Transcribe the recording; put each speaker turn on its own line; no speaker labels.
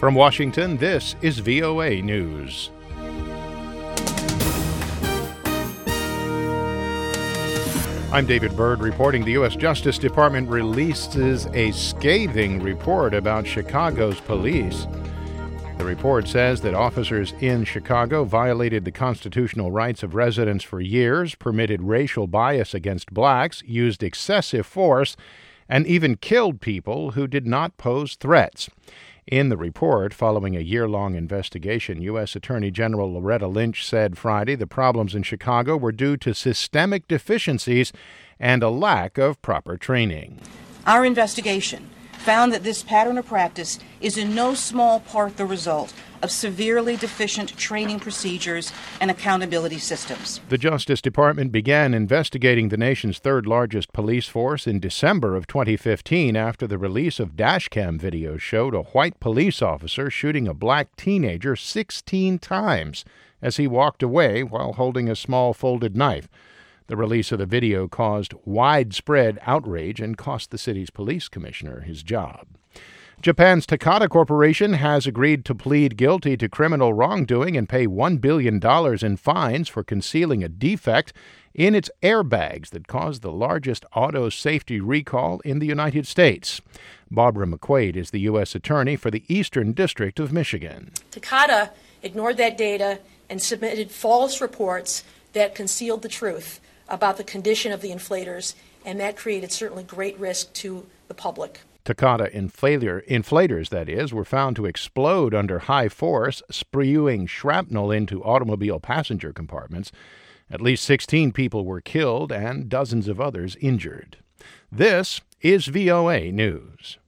From Washington, this is VOA News. I'm David Byrd reporting the U.S. Justice Department releases a scathing report about Chicago's police. The report says that officers in Chicago violated the constitutional rights of residents for years, permitted racial bias against blacks, used excessive force, and even killed people who did not pose threats. In the report, following a year-long investigation, U.S. Attorney General Loretta Lynch said Friday the problems in Chicago were due to systemic deficiencies and a lack of proper training.
Our investigation found that this pattern of practice is in no small part the result of severely deficient training procedures and accountability systems.
The Justice Department began investigating the nation's third-largest police force in December of 2015 after the release of dashcam videos showed a white police officer shooting a black teenager 16 times as he walked away while holding a small folded knife. The release of the video caused widespread outrage and cost the city's police commissioner his job. Japan's Takata Corporation has agreed to plead guilty to criminal wrongdoing and pay $1 billion in fines for concealing a defect in its airbags that caused the largest auto safety recall in the United States. Barbara McQuaid is the U.S. Attorney for the Eastern District of Michigan.
Takata ignored that data and submitted false reports that concealed the truth about the condition of the inflators, and that created certainly great risk to the public.
Takata inflators, that is, were found to explode under high force, spewing shrapnel into automobile passenger compartments. At least 16 people were killed and dozens of others injured. This is VOA News.